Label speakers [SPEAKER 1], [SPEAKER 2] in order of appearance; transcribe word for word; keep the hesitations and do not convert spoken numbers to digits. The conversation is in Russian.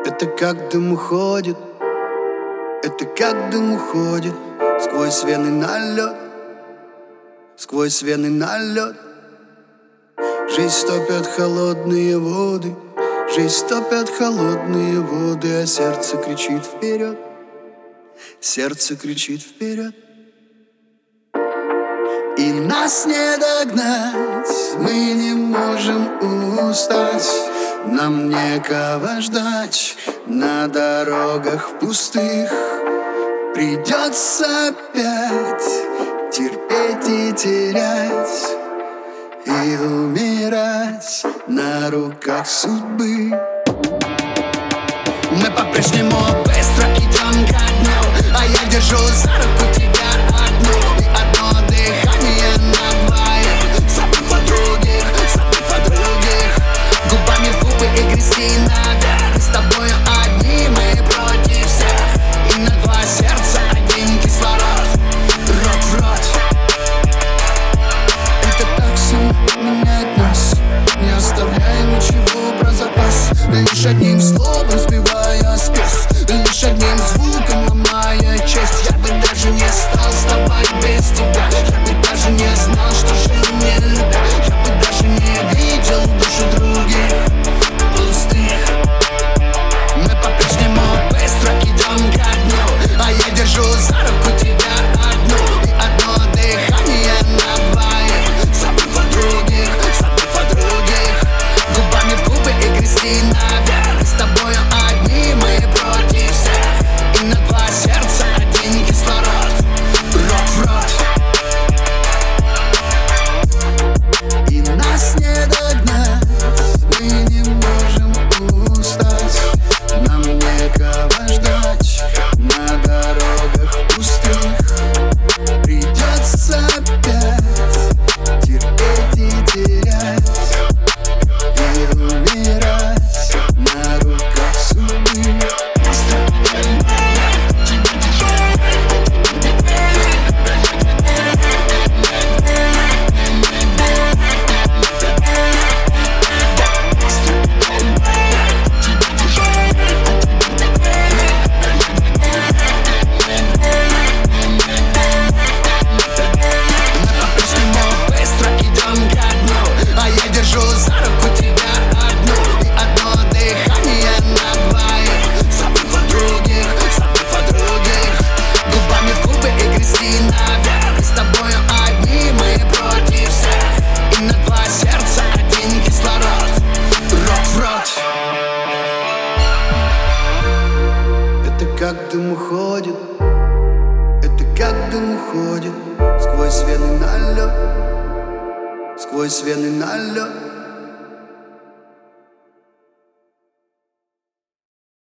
[SPEAKER 1] Это как дым уходит, это как дым уходит сквозь вены на лед, сквозь вены на лед. Жизнь топят холодные воды, жизнь топят холодные воды, а сердце кричит вперед, сердце кричит вперед. И нас не догнать, мы не можем устать, нам некого ждать на дорогах пустых. Придется опять терпеть и терять, и умирать на руках судьбы. Мы по-прежнему быстро идем ко дню, а я держу за руку тебя одну. И одно дыхание на двоих, забыв о других, забыв о других. Губами в губы и грести наверх, с тобою одни, мы против всех. И на два сердца один кислород, рот в рот. Это так сильно меняет нас, не оставляя ничего про запас. Лишь одним словом сбивая спесь, лишь одним звуком ломая честь. Я бы даже не стал вставать без тебя, я бы даже не знал, что жил не любя. Я бы даже не видел души других пустых. Мы по-прежнему быстро идем ко дню, а я держу за руку тебя одну. И одно дыхание на двоих, забыв о других, забыв о других. Губами в губы и грести наверх, с тобою одни, мы против всех. И на два сердца один кислород, рот в рот. И нас не догнать, мы не можем устать, нам некого ждать на дорогах пустых. Придется опять терпеть и терять, и умирать на руках судьбы. Как дым уходит, это как дым уходит сквозь вены на лед, сквозь вены на лед.